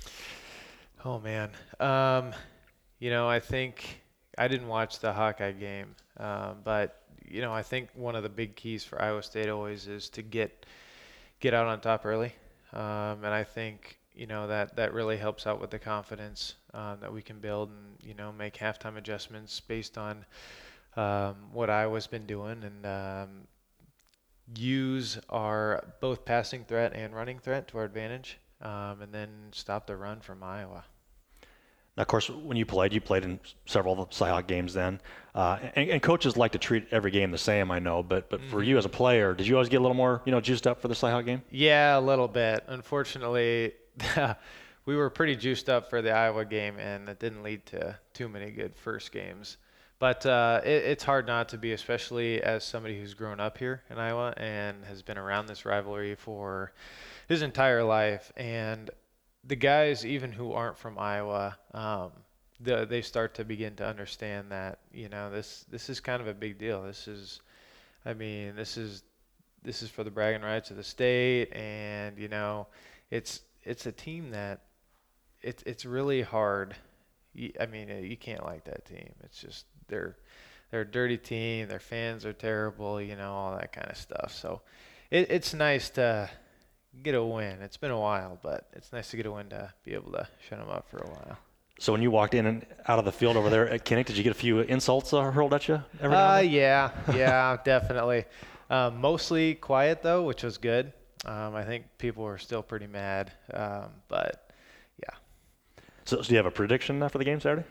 Speaker 3: Oh man, um, you know, I think I didn't watch the Hawkeye game, um, but you know, I think one of the big keys for Iowa State always is to get get out on top early, um, and I think you know that that really helps out with the confidence um, that we can build, and you know, make halftime adjustments based on um, what Iowa's been doing, and um, use our both passing threat and running threat to our advantage, um, and then stop the run from Iowa.
Speaker 1: Now, of course, when you played, you played in several of the Cyhawk games then. Uh, and, and coaches like to treat every game the same, I know. But but mm-hmm. for you as a player, did you always get a little more, you know, juiced up for the Cyhawk game?
Speaker 3: Yeah, a little bit. Unfortunately, we were pretty juiced up for the Iowa game, and it didn't lead to too many good first games. But uh, it, it's hard not to be, especially as somebody who's grown up here in Iowa and has been around this rivalry for his entire life. And the guys, even who aren't from Iowa, um, the, they start to begin to understand that, you know, this this is kind of a big deal. This is, I mean, this is this is for the bragging rights of the state, and you know, it's it's a team that it's it's really hard. I mean, you can't like that team. It's just they're they're a dirty team. Their fans are terrible. You know, all that kind of stuff. So it, it's nice to get a win. It's been a while, but it's nice to get a win to be able to shut them up for a while.
Speaker 1: So when you walked in and out of the field over there at Kinnick, did you get a few insults uh, hurled at you? Every now
Speaker 3: Uh,
Speaker 1: and then?
Speaker 3: yeah, yeah, definitely. Um, mostly quiet though, which was good. Um, I think people were still pretty mad, um, but yeah.
Speaker 1: So, so do you have a prediction uh, for the game Saturday?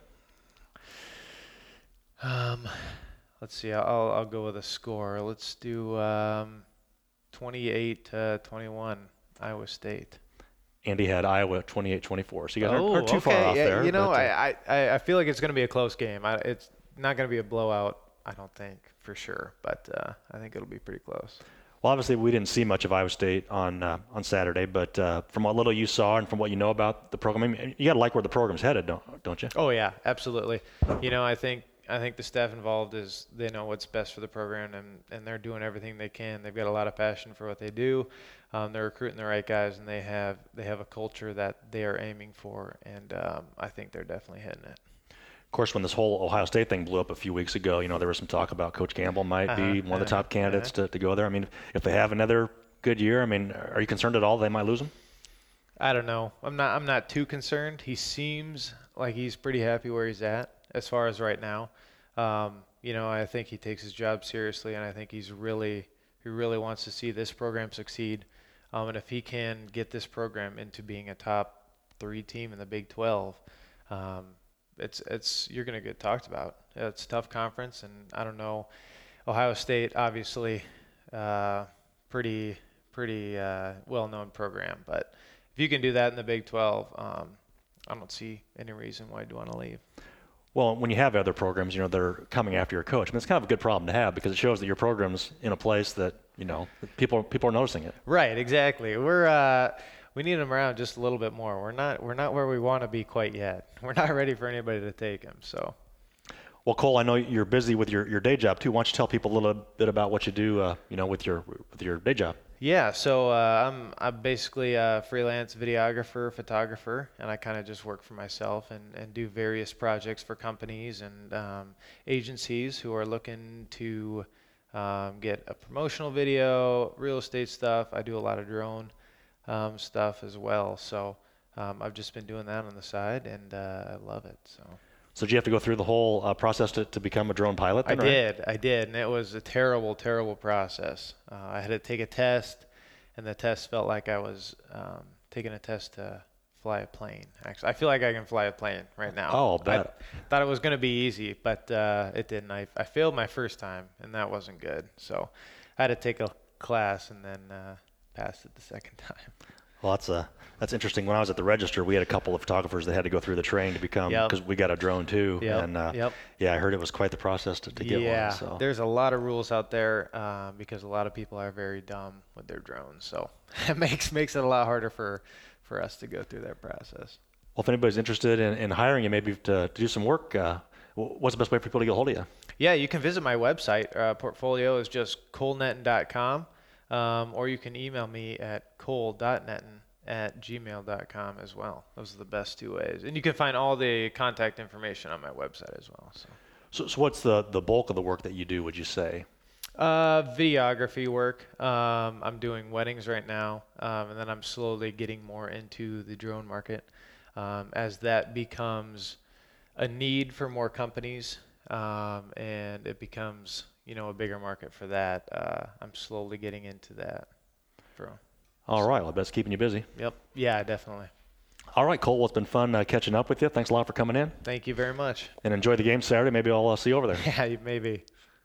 Speaker 3: Um, let's see. I'll I'll go with a score. Let's do um, twenty-eight to twenty-one, Iowa State.
Speaker 1: Andy had Iowa twenty-eight twenty-four, so you guys
Speaker 3: oh,
Speaker 1: aren't too
Speaker 3: okay.
Speaker 1: far off
Speaker 3: yeah,
Speaker 1: there.
Speaker 3: You know,
Speaker 1: but, uh,
Speaker 3: I, I I feel like it's going to be a close game. I, it's not going to be a blowout, I don't think, for sure. But uh, I think it'll be pretty close.
Speaker 1: Well, obviously we didn't see much of Iowa State on uh, on Saturday, but uh, from what little you saw and from what you know about the program, I mean, you got to like where the program's headed, don't don't you?
Speaker 3: Oh yeah, absolutely. You know, I think I think the staff involved is they know what's best for the program, and, and they're doing everything they can. They've got a lot of passion for what they do. Um, they're recruiting the right guys, and they have they have a culture that they are aiming for, and um, I think they're definitely hitting it.
Speaker 1: Of course, when this whole Ohio State thing blew up a few weeks ago, you know, there was some talk about Coach Campbell might
Speaker 3: Uh-huh,
Speaker 1: be one of the
Speaker 3: uh-huh,
Speaker 1: top candidates
Speaker 3: uh-huh.
Speaker 1: to, to go there. I mean, if they have another good year, I mean, are you concerned at all they might lose him?
Speaker 3: I don't know. I'm not. I'm not too concerned. He seems like he's pretty happy where he's at as far as right now. Um, you know, I think he takes his job seriously, and I think he's really he really wants to see this program succeed. Um, and if he can get this program into being a top three team in the Big twelve, um, it's it's you're going to get talked about. It's a tough conference, and I don't know. Ohio State, obviously, uh, pretty pretty uh, well-known program, but if you can do that in the Big twelve, um, I don't see any reason why you'd want to leave.
Speaker 1: Well, when you have other programs, you know, they're coming after your coach. I mean, it's kind of a good problem to have because it shows that your program's in a place that, you know, people people are noticing it.
Speaker 3: Right, exactly. We're uh, we need him around just a little bit more. We're not we're not where we want to be quite yet. We're not ready for anybody to take him. So.
Speaker 1: Well, Cole, I know you're busy with your, your day job too. Why don't you tell people a little bit about what you do, uh, you know, with your with your day job?
Speaker 3: Yeah, so uh, I'm I'm basically a freelance videographer, photographer, and I kind of just work for myself and, and do various projects for companies and um, agencies who are looking to um, get a promotional video, real estate stuff. I do a lot of drone um, stuff as well. So um, I've just been doing that on the side, and uh, I love it. So.
Speaker 1: So did you have to go through the whole uh, process to, to become a drone pilot then,
Speaker 3: I
Speaker 1: right?
Speaker 3: did, I did, and it was a terrible, terrible process. Uh, I had to take a test, and the test felt like I was um, taking a test to fly a plane. Actually, I feel like I can fly a plane right now.
Speaker 1: Oh, I'll bet.
Speaker 3: I thought it was going to be easy, but uh, it didn't. I, I failed my first time, and that wasn't good. So I had to take a class and then uh, passed it the second time.
Speaker 1: Well, that's uh, that's interesting. When I was at the Register, we had a couple of photographers that had to go through the training to become, because
Speaker 3: Yep.
Speaker 1: we got a drone too.
Speaker 3: Yep.
Speaker 1: And uh,
Speaker 3: Yep.
Speaker 1: yeah, I heard it was quite the process to, to get
Speaker 3: yeah,
Speaker 1: one. So.
Speaker 3: there's a lot of rules out there uh, because a lot of people are very dumb with their drones. So it makes makes it a lot harder for, for us to go through that process.
Speaker 1: Well, if anybody's interested in, in hiring you, maybe to, to do some work, uh, what's the best way for people to get a hold of you?
Speaker 3: Yeah, you can visit my website. Uh, portfolio is just cole netton dot com, um, or you can email me at cole dot netton at gmail dot com as well. Those are the best two ways. And you can find all the contact information on my website as well. So,
Speaker 1: So, so what's the, the bulk of the work that you do, would you say?
Speaker 3: uh, videography work. Um, I'm doing weddings right now, um, and then I'm slowly getting more into the drone market um, as that becomes a need for more companies, um, and it becomes, you know, a bigger market for that. Uh, I'm slowly getting into that. For,
Speaker 1: All right. Well, I bet it's keeping you busy.
Speaker 3: Yep. Yeah, definitely.
Speaker 1: All right, Cole. Well, it's been fun uh, catching up with you. Thanks a lot for coming in.
Speaker 3: Thank you very much.
Speaker 1: And enjoy the game Saturday. Maybe I'll uh, see you over there.
Speaker 3: Yeah, maybe.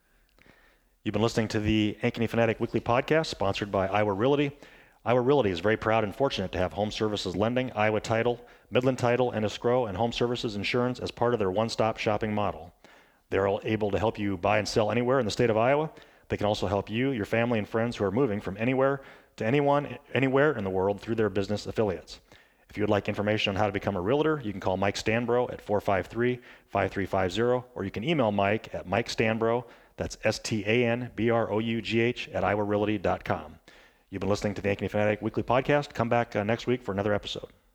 Speaker 1: You've been listening to the Ankeny Fanatic Weekly Podcast, sponsored by Iowa Realty. Iowa Realty is very proud and fortunate to have Home Services Lending, Iowa Title, Midland Title and Escrow, and Home Services Insurance as part of their one-stop shopping model. They're all able to help you buy and sell anywhere in the state of Iowa. They can also help you, your family, and friends who are moving from anywhere to anyone, anywhere in the world through their business affiliates. If you would like information on how to become a realtor, you can call Mike Stanbro at four five three, five three five zero, or you can email Mike at Mike Stanbro, that's S T A N B R O U G H, at iowa realty dot com. You've been listening to the Ankeny Fanatic Weekly Podcast. Come back uh, next week for another episode.